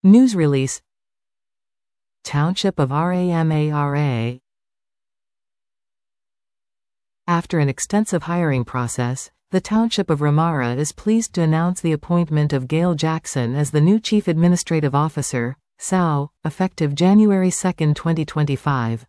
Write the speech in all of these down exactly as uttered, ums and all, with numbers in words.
News release. Township of Ramara. After an extensive hiring process, the Township of Ramara is pleased to announce the appointment of Gail Jackson as the new Chief Administrative Officer, S A O, effective January second, twenty twenty-five.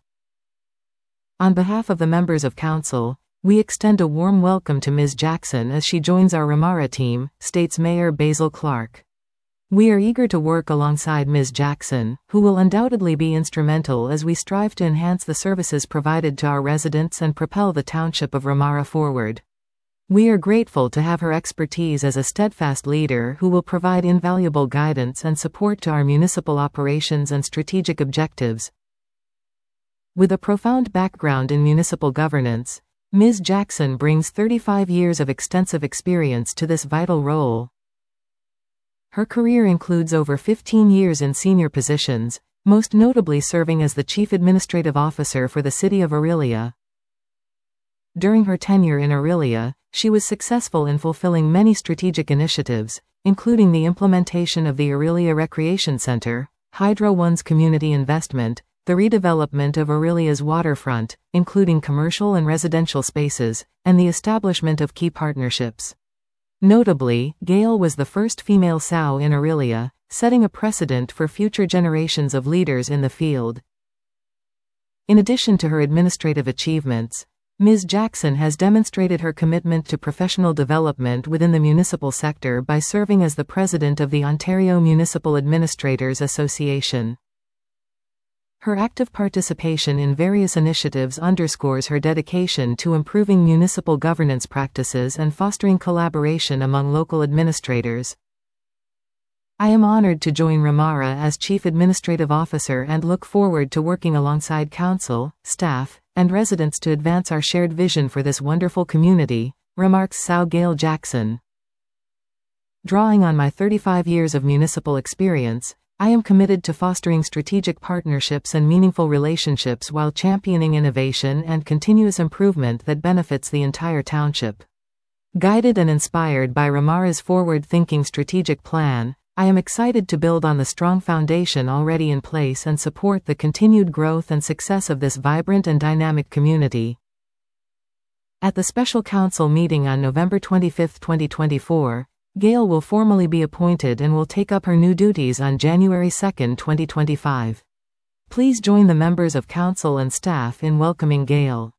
On behalf of the members of Council, we extend a warm welcome to Miz Jackson as she joins our Ramara team, states Mayor Basil Clark. We are eager to work alongside Miz Jackson, who will undoubtedly be instrumental as we strive to enhance the services provided to our residents and propel the Township of Ramara forward. We are grateful to have her expertise as a steadfast leader who will provide invaluable guidance and support to our municipal operations and strategic objectives. With a profound background in municipal governance, Miz Jackson brings thirty-five years of extensive experience to this vital role. Her career includes over fifteen years in senior positions, most notably serving as the Chief Administrative Officer for the City of Orillia. During her tenure in Orillia, she was successful in fulfilling many strategic initiatives, including the implementation of the Orillia Recreation Center, Hydro One's community investment, the redevelopment of Orillia's waterfront, including commercial and residential spaces, and the establishment of key partnerships. Notably, Gail was the first female S A O in Orillia, setting a precedent for future generations of leaders in the field. In addition to her administrative achievements, Miz Jackson has demonstrated her commitment to professional development within the municipal sector by serving as the president of the Ontario Municipal Administrators Association. Her active participation in various initiatives underscores her dedication to improving municipal governance practices and fostering collaboration among local administrators. I am honored to join Ramara as Chief Administrative Officer and look forward to working alongside Council, staff, and residents to advance our shared vision for this wonderful community, remarks S A O Gail Jackson. Drawing on my thirty-five years of municipal experience, I am committed to fostering strategic partnerships and meaningful relationships while championing innovation and continuous improvement that benefits the entire township. Guided and inspired by Ramara's forward-thinking strategic plan, I am excited to build on the strong foundation already in place and support the continued growth and success of this vibrant and dynamic community. At the Special Council meeting on November twenty-fifth, twenty twenty-four, Gail will formally be appointed and will take up her new duties on January second, twenty twenty-five. Please join the members of Council and staff in welcoming Gail.